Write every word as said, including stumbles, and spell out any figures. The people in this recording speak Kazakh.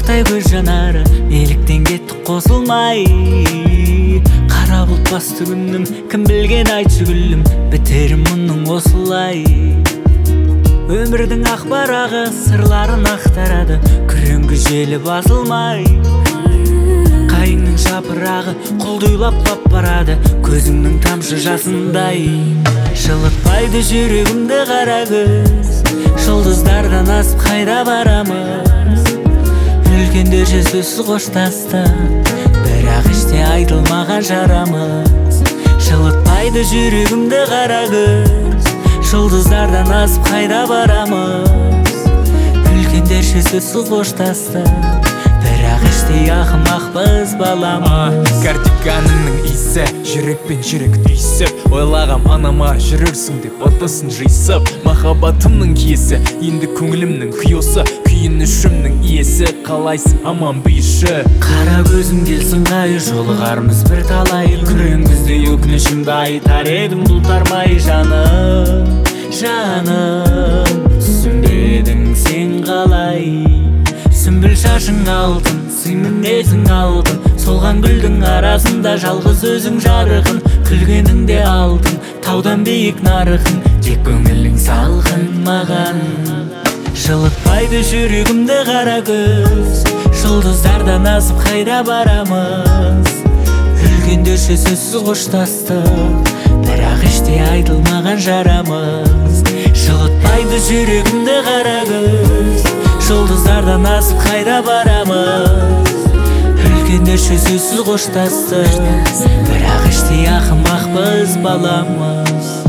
шуақтай көз жанары неліктен кетті қосылмай. Қара бұлт басты күнім, кім білген айтшы гүлім, бітерім мұның осылай. Өмірдің ақ барағы сырларын ақтарады, күреңгі желі басылмай. Қайыңның жапырағы құлдыйлап бап барады, көзіңнің тамшы жасындай. Жылытпайды жүрегімді қара көз, жұлдыздардан асып қайда барамыз. Үлкендерше сөзсіз қоштасты, бірақ іште айтылмаған жарамыз. Жылытпайды жүрегімді қара көз, жұлдыздардан асып қайда барамыз. Үлкендерше сөзсіз қоштасты, бірақ іштей ақымақпыз баламыз. Кардиганыңның иісі жүрекпен жүрек түйісіп, ойлағам анама жүрерсің деп отбасын жиысып. Махаббатымның киесі енді көңілімнің күйосы, күйінішімнің иесі қалайсың аман бейші. Қара көзім келсін қай жолығармыз бір талай. Күреңгізде өкінішімді айтар едім бұлтармай. Жаным, жаным, түсінбедің сен қалай. Сүмбіл шашың алтын, сый мінезің алтын, солған гүлдің арасында жалғыз өзің жарығын. Күлгеніңде алтын, таудан биік нарығын, тек көңілің салқын маған. Жылытпайды жүрегімді қара көз, жұлдыздардан асып қайда барамыз. Үлкендерше сөзсіз қоштастық, бірақ іште айтылмаған жарамыз. Жылытпайды жүрегімді қара көз, жұлдыздардан асып қайда барамыз. Үлкендерше сөзсіз қоштастық, бірақ іште ақымақпыз баламыз.